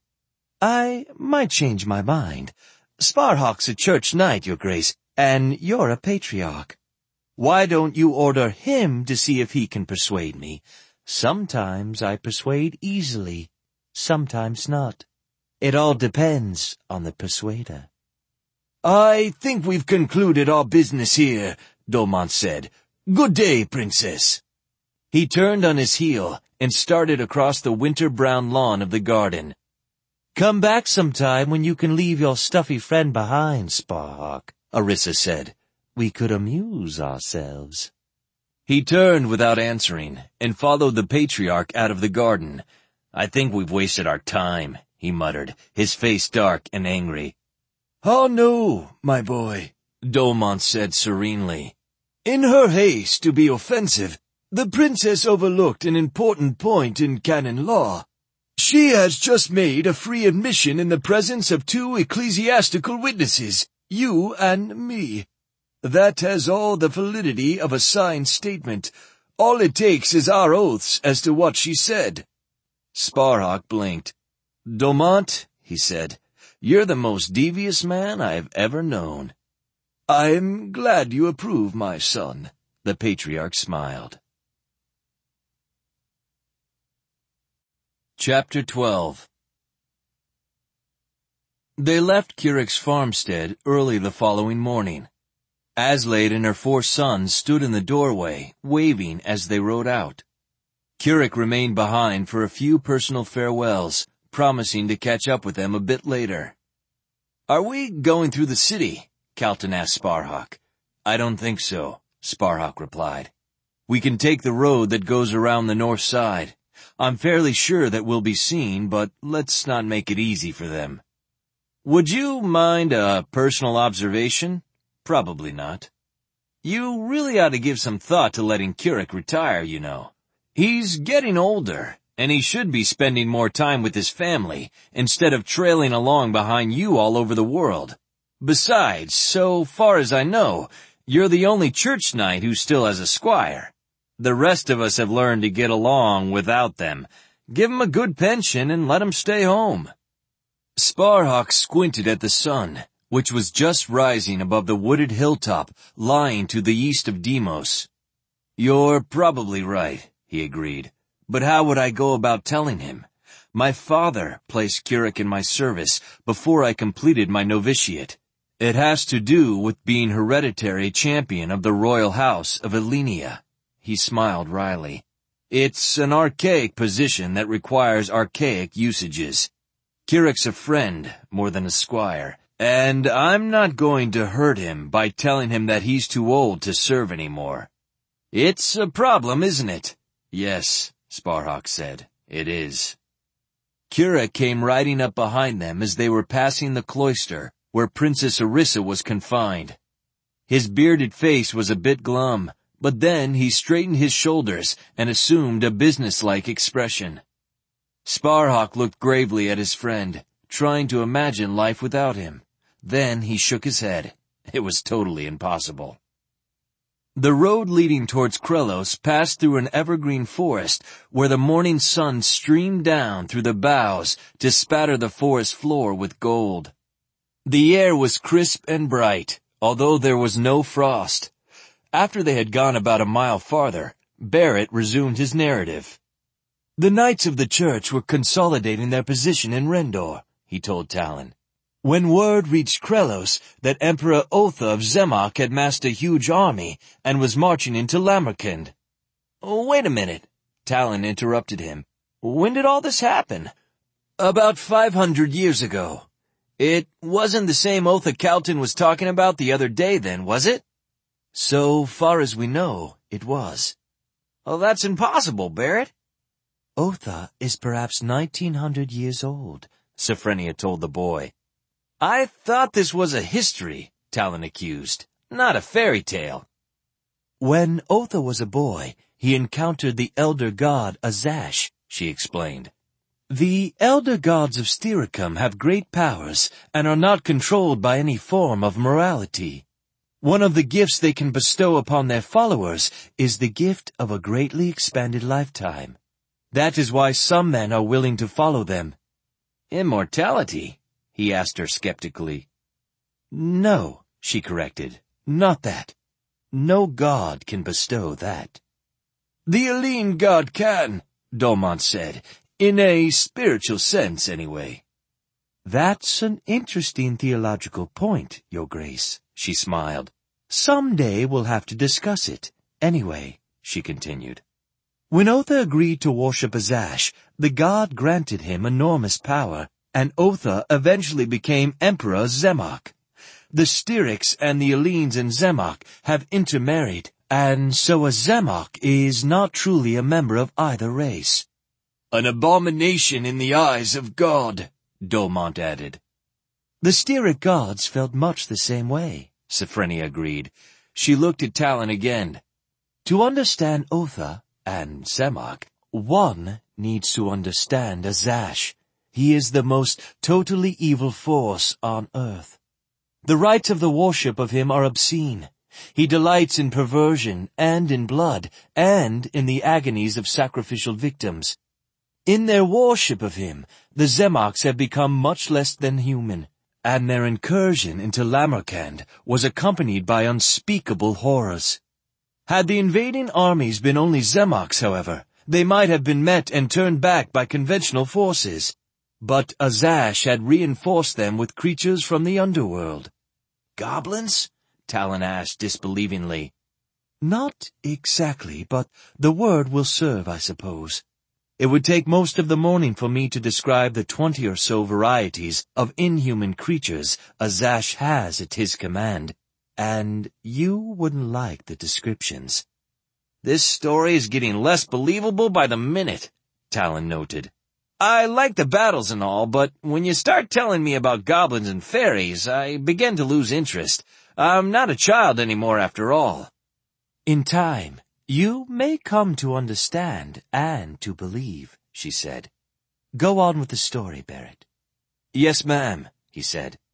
I might change my mind. Sparhawk's a church knight, Your Grace, and you're a patriarch. Why don't you order him to see if he can persuade me? Sometimes I persuade easily, sometimes not. It all depends on the persuader. I think we've concluded our business here, Dolmont said. Good day, Princess. He turned on his heel and started across the winter-brown lawn of the garden. Come back sometime when you can leave your stuffy friend behind, Sparhawk, Orissa said. We could amuse ourselves. He turned without answering and followed the patriarch out of the garden. I think we've wasted our time, he muttered, his face dark and angry. Oh no, my boy, Dolmont said serenely. In her haste to be offensive, the princess overlooked an important point in canon law. She has just made a free admission in the presence of two ecclesiastical witnesses, you and me. That has all the validity of a signed statement. All it takes is our oaths as to what she said. Sparhawk blinked. Dolmont, he said, you're the most devious man I have ever known. I'm glad you approve, my son, the patriarch smiled. Chapter twelve. They left Curic's farmstead early the following morning. Aslaid and her four sons stood in the doorway, waving as they rode out. Curic remained behind for a few personal farewells, promising to catch up with them a bit later. Are we going through the city? Calton asked Sparhawk. I don't think so, Sparhawk replied. We can take the road that goes around the north side. I'm fairly sure that we'll be seen, but let's not make it easy for them. Would you mind a personal observation? Probably not. You really ought to give some thought to letting Kirik retire, you know. He's getting older, and he should be spending more time with his family instead of trailing along behind you all over the world. Besides, so far as I know, you're the only church knight who still has a squire. The rest of us have learned to get along without them. Give 'em a good pension and let 'em stay home." Sparhawk squinted at the sun, which was just rising above the wooded hilltop lying to the east of Deimos. "You're probably right," he agreed. "But how would I go about telling him? My father placed Kirik in my service before I completed my novitiate. It has to do with being hereditary champion of the royal house of Elenia." He smiled wryly. "It's an archaic position that requires archaic usages. Kirik's a friend more than a squire, and I'm not going to hurt him by telling him that he's too old to serve anymore." "It's a problem, isn't it?" "Yes," Sparhawk said, "it is." Kirik came riding up behind them as they were passing the cloister where Princess Orissa was confined. His bearded face was a bit glum, but then he straightened his shoulders and assumed a businesslike expression. Sparhawk looked gravely at his friend, trying to imagine life without him. Then he shook his head. It was totally impossible. The road leading towards Krelos passed through an evergreen forest where the morning sun streamed down through the boughs to spatter the forest floor with gold. The air was crisp and bright, although there was no frost. After they had gone about a mile farther, Barrett resumed his narrative. "The knights of the church were consolidating their position in Rendor," he told Talon, "when word reached Krelos that Emperor Otha of Zemmoc had massed a huge army and was marching into Lamerkand." "Oh, wait a minute," Talon interrupted him. "When did all this happen?" "About five hundred years ago. It wasn't the same Otha Calton was talking about the other day then, was it?" "So far as we know, it was." "Oh, that's impossible, Barrett." "Otha is perhaps nineteen hundred years old," Sophrenia told the boy. "I thought this was a history," Talon accused, "not a fairy tale." "When Otha was a boy, he encountered the elder god Azash," she explained. "The elder gods of Styricum have great powers and are not controlled by any form of morality. One of the gifts they can bestow upon their followers is the gift of a greatly expanded lifetime. That is why some men are willing to follow them." "Immortality?" he asked her skeptically. "No," she corrected, "not that. No god can bestow that." "The Elene god can," Dolmont said, "in a spiritual sense, anyway." "That's an interesting theological point, Your Grace," she smiled. "Someday we'll have to discuss it. Anyway," she continued, "when Otha agreed to worship Azash, the god granted him enormous power, and Otha eventually became Emperor Zemmoc. The Styrics and the Elenes in Zemmoc have intermarried, and so a Zemmoc is not truly a member of either race." "An abomination in the eyes of God," Dolmont added. "The Styric gods felt much the same way," Sophrenia agreed. She looked at Talon again. "To understand Otha and Zemmoc, one needs to understand Azash. He is the most totally evil force on earth. The rites of the worship of him are obscene. He delights in perversion and in blood and in the agonies of sacrificial victims. In their worship of him, the Zemmocs have become much less than human, and their incursion into Lamerkand was accompanied by unspeakable horrors. Had the invading armies been only Zemmocs, however, they might have been met and turned back by conventional forces. But Azash had reinforced them with creatures from the underworld." "Goblins?" Talon asked disbelievingly. "Not exactly, but the word will serve, I suppose. It would take most of the morning for me to describe the twenty or so varieties of inhuman creatures Azash has at his command, and you wouldn't like the descriptions." "This story is getting less believable by the minute," Talon noted. "I like the battles and all, but when you start telling me about goblins and fairies, I begin to lose interest. I'm not a child anymore after all." In time, you may come to understand and to believe, she said. Go on with the story, Barrett. Yes, ma'am, he said.